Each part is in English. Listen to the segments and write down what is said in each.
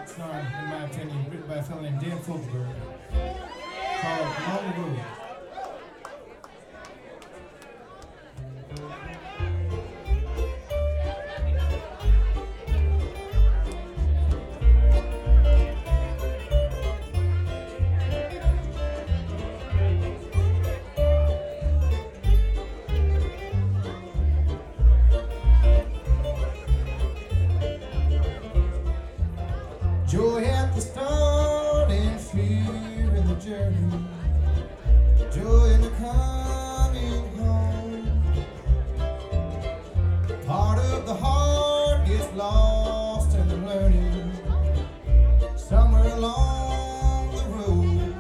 song, in my opinion, written by a fellow named Dan Fogelberg, called Along the Road. Joy at the start and fear in the journey, joy in the coming home. Part of the heart gets lost in the learning, somewhere along the road.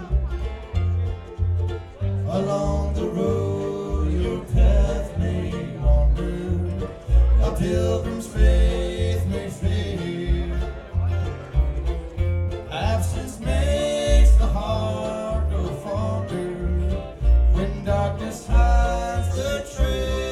Along the road your path may wander, a pilgrim's faith may fade. Absence makes the heart go fonder when darkness hides the trail.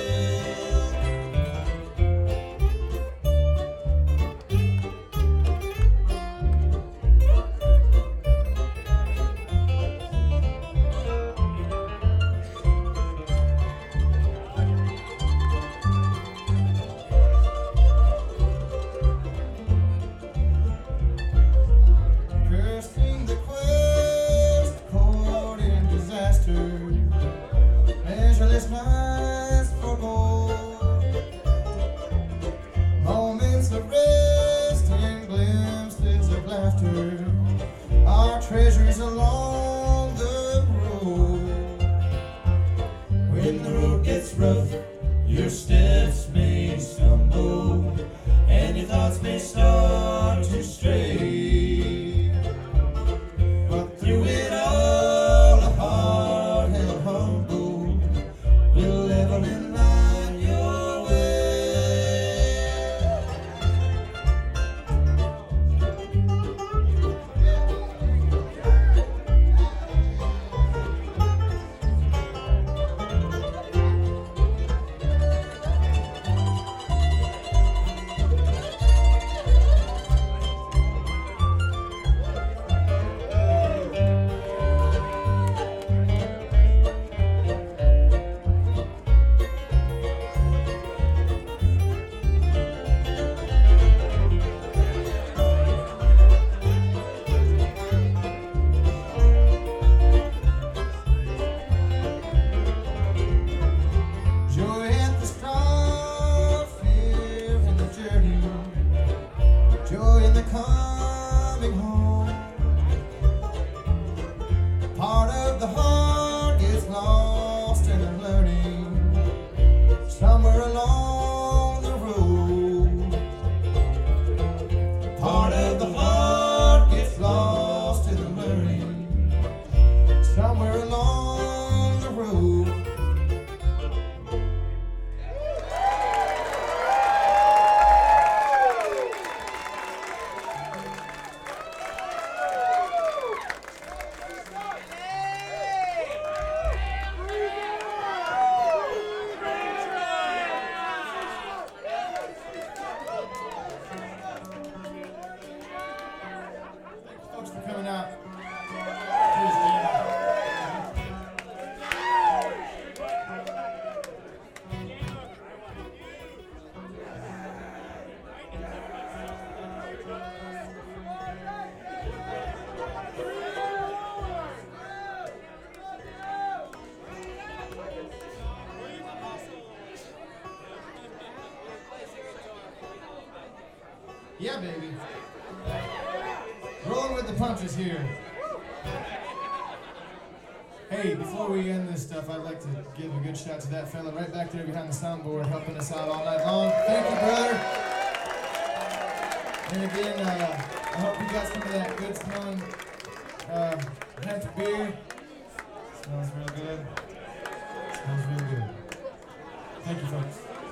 Cursing the quest, caught in disaster, measureless nights for more, moments of rest and glimpses of laughter, our treasures along the road. When the road gets rough, your steps may stumble, and your thoughts may start to stray. But through it all, a heart held humble will level and light your way. Joy at the start, fear in the journey, joy in the coming home. Part of the heart gets lost in the learning, somewhere along the road. Part of the heart gets lost in the learning, somewhere along the road. Folks for coming out. Yeah, baby. Rolling with the punches here. Hey, before we end this stuff, I'd like to give a good shout to that fella right back there behind the soundboard helping us out all night long. Thank you, brother. And again, I hope you got some of that good smelling hemp beer. Smells real good. Smells real good. Thank you, folks.